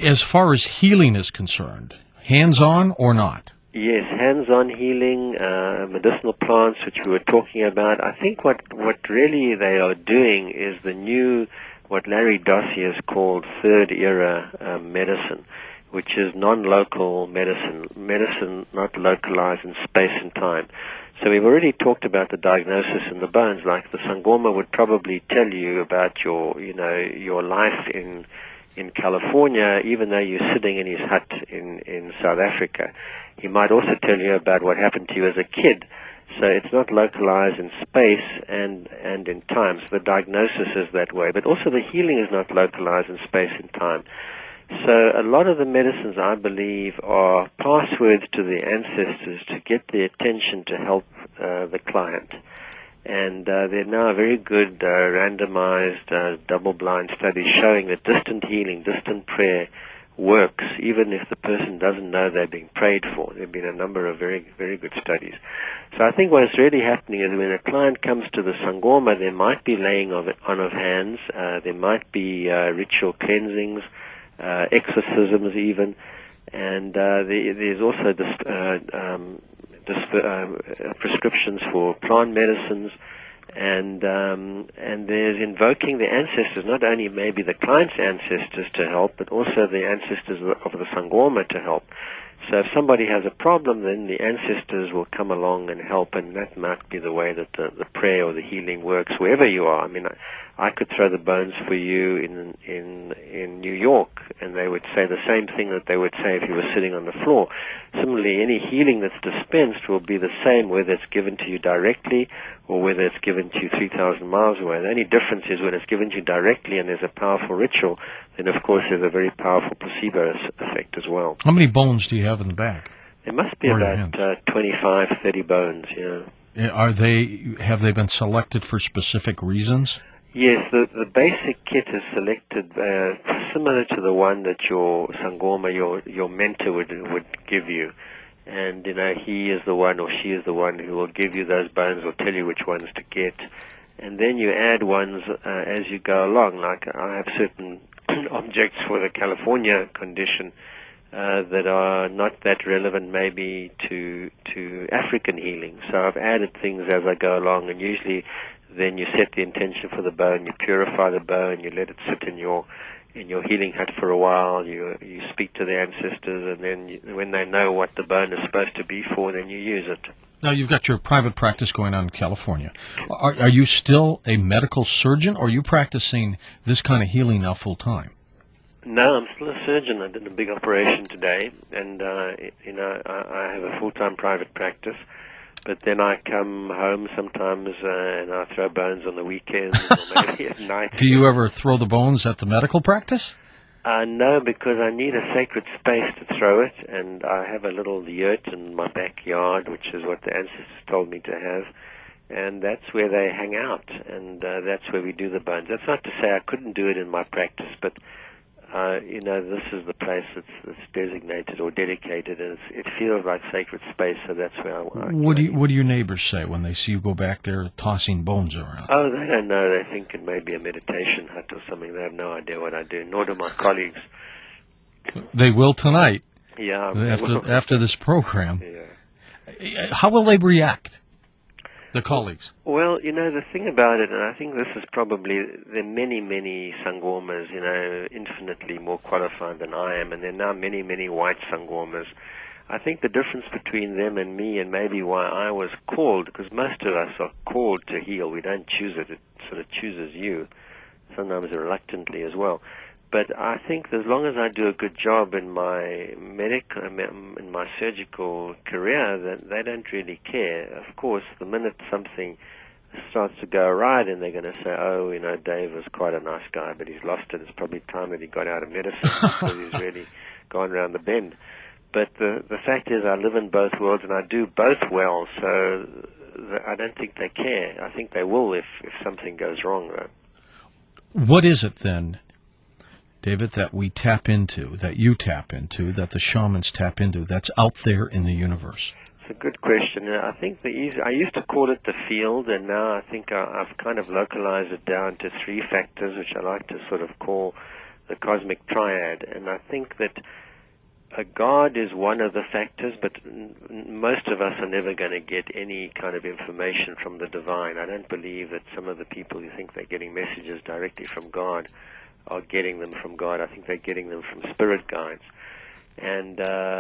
as far as healing is concerned, hands-on or not? Yes, hands-on healing, medicinal plants, which we were talking about. I think what really they are doing is the new, what Larry Dossey has called third-era medicine, which is non-local medicine not localized in space and time. So we've already talked about the diagnosis in the bones, like the Sangoma would probably tell you about your life in California, even though you're sitting in his hut in South Africa. He might also tell you about what happened to you as a kid. So it's not localized in space and in time. So the diagnosis is that way. But also the healing is not localized in space and time. So a lot of the medicines, I believe, are passwords to the ancestors to get the attention to help the client. And there are now very good randomized double-blind studies showing that distant healing, distant prayer works, even if the person doesn't know they're being prayed for. There have been a number of very, very good studies. So I think what is really happening is when a client comes to the Sangoma, there might be laying on of hands, there might be ritual cleansings, exorcisms even, and there's also prescriptions for plant medicines, and there's invoking the ancestors, not only maybe the client's ancestors to help, but also the ancestors of the Sangoma to help. So if somebody has a problem, then the ancestors will come along and help, and that might be the way that the prayer or the healing works wherever you are. I mean, I could throw the bones for you in New York, and they would say the same thing that they would say if you were sitting on the floor. Similarly, any healing that's dispensed will be the same, whether it's given to you directly or whether it's given to you 3,000 miles away. The only difference is when it's given to you directly and there's a powerful ritual, then of course there's a very powerful placebo effect as well. How many bones do you have in the back? There must be about 25, 30 bones, Have they been selected for specific reasons? Yes, the basic kit is selected similar to the one that your Sangoma, your mentor would give you. And, he is the one or she is the one who will give you those bones or tell you which ones to get. And then you add ones as you go along. Like I have certain objects for the California condition that are not that relevant maybe to African healing. So I've added things as I go along, and usually then you set the intention for the bone, you purify the bone, you let it sit in your healing hut for a while, you speak to the ancestors, and then when they know what the bone is supposed to be for, then you use it. Now, you've got your private practice going on in California. Are you still a medical surgeon, or are you practicing this kind of healing now full time? No, I'm still a surgeon. I did a big operation today, and I have a full-time private practice. But then I come home sometimes and I throw bones on the weekends or maybe at night. Do you ever throw the bones at the medical practice? No, because I need a sacred space to throw it, and I have a little yurt in my backyard, which is what the ancestors told me to have, and that's where they hang out, and that's where we do the bones. That's not to say I couldn't do it in my practice, but this is the place that's designated or dedicated, and it feels like sacred space, so that's where I What do your neighbors say when they see you go back there tossing bones around? Oh, they don't know. They think it may be a meditation hut or something. They have no idea what I do, nor do my colleagues. They will tonight. Yeah. After this program. Yeah. How will they react? The colleagues. Well, the thing about it, and I think this is probably, there are many, many Sangomas, infinitely more qualified than I am, and there are now many, many white Sangomas. I think the difference between them and me, and maybe why I was called, because most of us are called to heal. We don't choose it. It sort of chooses you, sometimes reluctantly as well. But I think as long as I do a good job in my in my surgical career, that they don't really care. Of course, the minute something starts to go right, and they're going to say, "Oh, Dave was quite a nice guy, but he's lost it. It's probably time that he got out of medicine because he's really gone around the bend." But the fact is, I live in both worlds, and I do both well. So I don't think they care. I think they will if something goes wrong, though. What is it then, David, that we tap into, that you tap into, that the shamans tap into, that's out there in the universe? It's a good question. I think I used to call it the field, and now I think I've kind of localized it down to three factors, which I like to sort of call the cosmic triad. And I think that God is one of the factors, but most of us are never going to get any kind of information from the divine. I don't believe that some of the people who think they're getting messages directly from God are getting them from God. I think they're getting them from spirit guides. And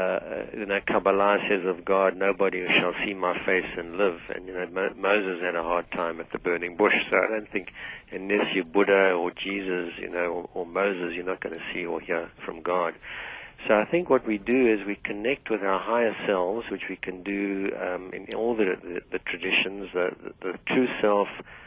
Kabbalah says of God, nobody shall see my face and live. And Moses had a hard time at the burning bush. So I don't think, unless you're Buddha or Jesus, or Moses, you're not going to see or hear from God. So I think what we do is we connect with our higher selves, which we can do in all the traditions. The true self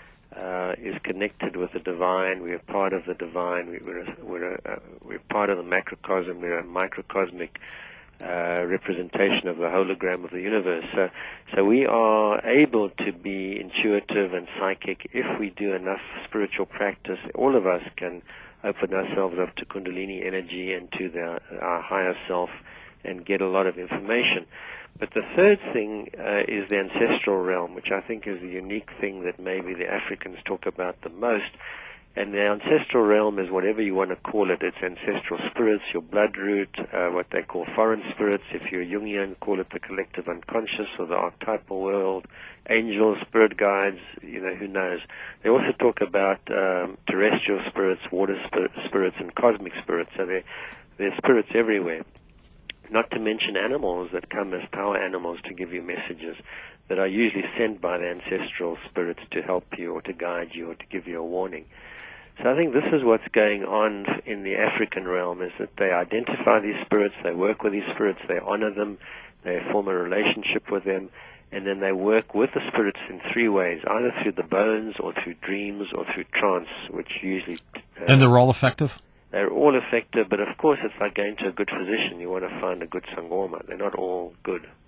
is connected with the divine. We are part of the divine. We're part of the macrocosm. We're a microcosmic representation of the hologram of the universe. So we are able to be intuitive and psychic if we do enough spiritual practice. All of us can open ourselves up to Kundalini energy and to our higher self and get a lot of information. But the third thing is the ancestral realm, which I think is the unique thing that maybe the Africans talk about the most. And the ancestral realm is whatever you want to call it. It's ancestral spirits, your blood root, what they call foreign spirits. If you're Jungian, call it the collective unconscious or the archetypal world, angels, spirit guides, who knows. They also talk about terrestrial spirits, water spirits, and cosmic spirits. So there's spirits everywhere. Not to mention animals that come as power animals to give you messages that are usually sent by the ancestral spirits to help you or to guide you or to give you a warning. So I think this is what's going on in the African realm, is that they identify these spirits, they work with these spirits, they honor them, they form a relationship with them, and then they work with the spirits in three ways, either through the bones or through dreams or through trance, which usually... and they're all effective? They're all effective, but of course it's like going to a good physician. You want to find a good sangoma. They're not all good.